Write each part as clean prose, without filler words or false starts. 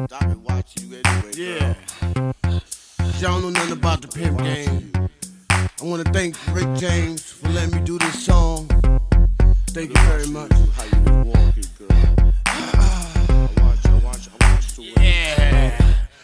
I been watching you anyway, yeah. Y'all don't know nothing about the pimp game. I want to thank Rick James for letting me do this song. Thank you very much. How you been walking, girl? I watch the way. Yeah.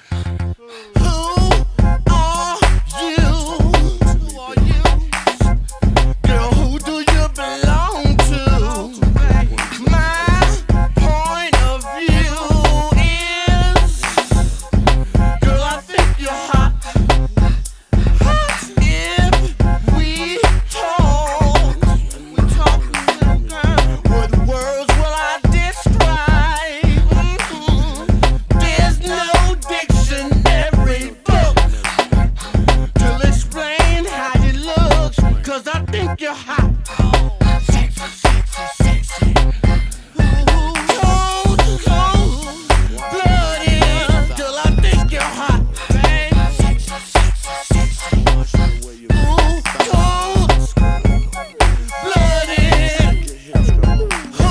You're hot, sexy, sexy, sexy. Cold, cold, bloody, till I think you're hot, babe. Sexy, sexy, sexy. Ooh, cold, bloody. Who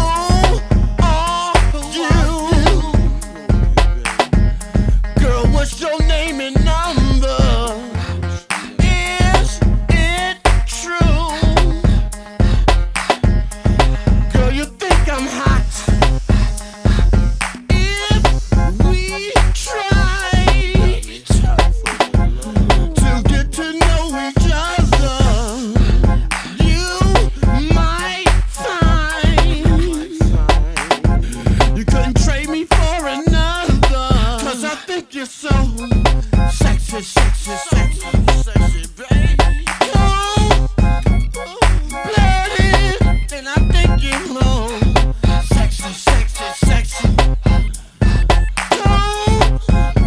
are you? Girl, what's your name and number? You're so sexy, sexy, sexy, sexy, baby. Cold, bloody, and I think you're low. Sexy, sexy, sexy. Cold,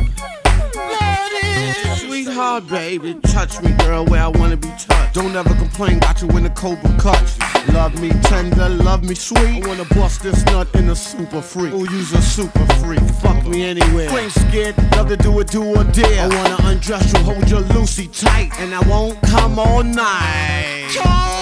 bloody. Sweetheart, baby, touch me, girl, where I wanna be touched. Don't ever complain about you when the cobra cuts. Love me tender, love me sweet. I wanna bust this nut in a super freak. Oh, you's a super freak. Fuck me anywhere. You ain't scared, love to do it, do or dare. I wanna undress you, hold your Lucy tight, and I won't come all night.